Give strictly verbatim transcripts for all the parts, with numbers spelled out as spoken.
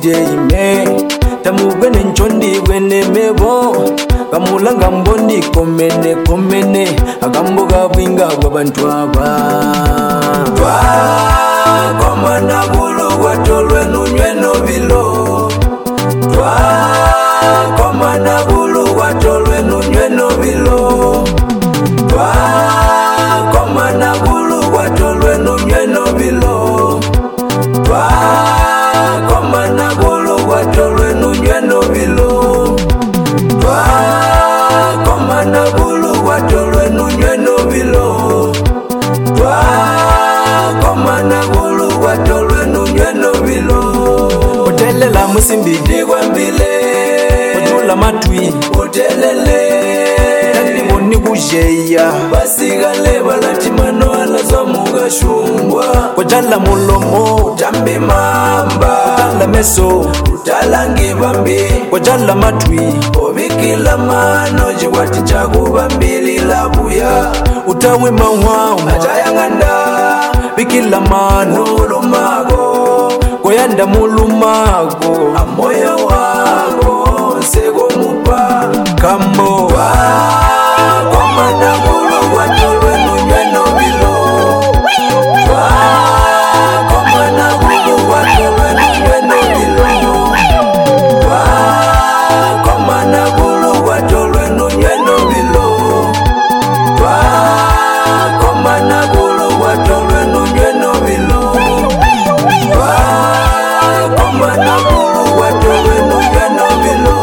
ime tamugwe nenchondi gwene mebo kamulanga mbondi komene komene agambo gabwinga bwabantu aba twa komana bulu gwatolwe nunywe nobilo twa komana bulu gwatolwe nunywe nobilo twa komana bulu gwatolwe nunywe nobilo twa komana bulu gwatolwe nunywe nobilo twa komana bulu gwatolwe nunywe nobilo twa komana bulu gwatolwe nunywe nobilo utelela musimbi digwambile utula matwi utelele kandi boni kujeya basigale balatimano alaza mugashungwa kujala mulomo utambi mamba utala meso utalangi bambi kujala matwi obikila mano jiwati chakubambili labuya utawe mawawu atayanganda bikila mano ulumago koyanda mulumago amoya wako sego mupa kambo wa komana bulu watolwe nunywe nobilo wa komana bulu watolwe nunywe nobilo wa komana bulu watolwe nunywe nobilo wa komana bulu watolwe nunywe nobilo wa komana bulu watolwe nunywe nobilo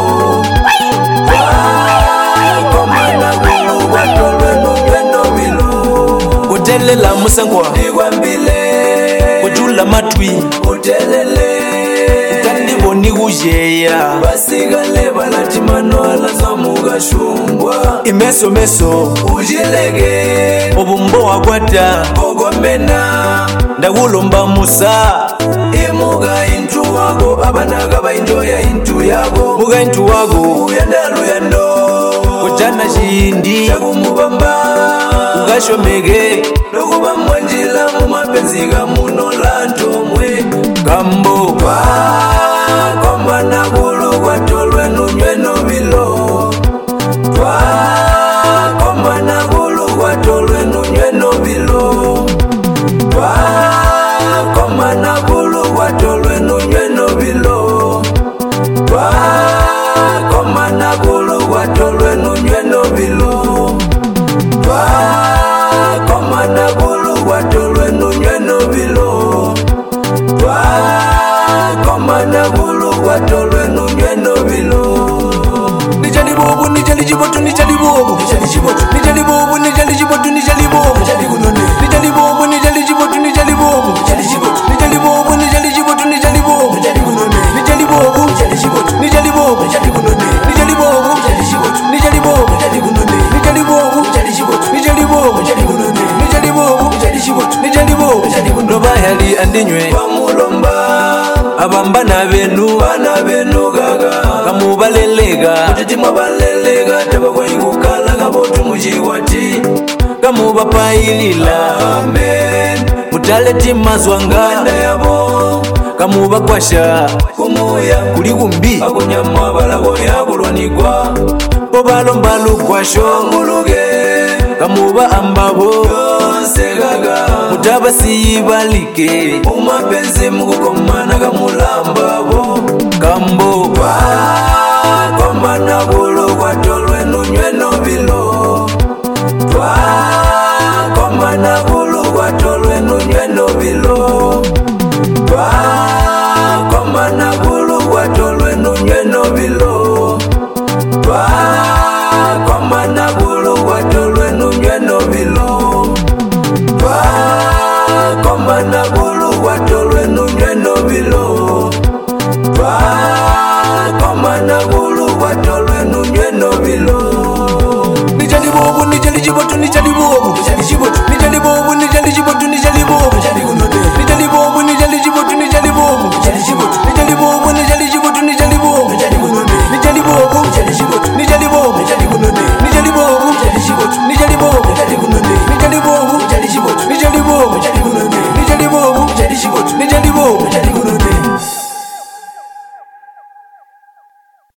utelela musangwa digwambile ujula matwi utelele kandi boni kujeya basigale balatimano alaza mugashungwa imeso meso ujilege obumbo wakwata ogomena ndakulomba musa imuga intu wako abanaga bainjoya intu yako muga intu wako uyandalu yando ujana shindi chakumubamba ugashomege nokuba mwanjila mumapenzi gamuno lantomwe kambo wa komana bulu gwatolwe nunywe nobilo twa komana bulu gwatolwe nunywe nobilo twa komana bulu gwatolwe nunywe nobilo twa komana bulu gwatolwe nunywe nobilo twa komana bulu gwatolwe nunywe nobilo twa komana bulu gwatolwe nunywe nobilo nijali bobu nijali jibotu nijali bobu nijali jibotu nijali bobu nijali jibotu nijali bobu nijali gunone nijali bobu nijali jibotu nijali bobu nijali jibotu nijali bobu nijali jibotu nijali bobu nijali gunone nijali bobu nijali jibotu nijali bobu nijali gunone nijali bobu nijali jibotu nijali bobu nijali gunone nijali bobu nijali jibotu nijali bobu nijali gunone nijali bobu nijali jibotu nijali bobu nijali gunone bayali andinywe bamulomba abambana benu bana benu gaga kamubalelega utitimwa balelega tabakwayikukala kabotu mujiwati kamubapayilila amen mutaleti mazwanga yabo kamubakwasha kumuya kuli kumbi akunyamwa balabo yakulwanigwa bobalomba lukwasho nguluge kamuba ambabo yonse gaga mutabasiyibalike umapenzi mukukomana kamulambabo kambo wa komana bulu gwatolwe nunywe nobilo twa komana bulu gwatolwe nunywe nobilo twa komana bulu gwatolwe nunywe nobilo twa komana bulu gwatolwe nunywe nobilo twa komana bulu gwatolwe nunywe nobilo twa komana bulu gwatolwe nunywe nobilo nijali bobu nijali jibotu nijali bobu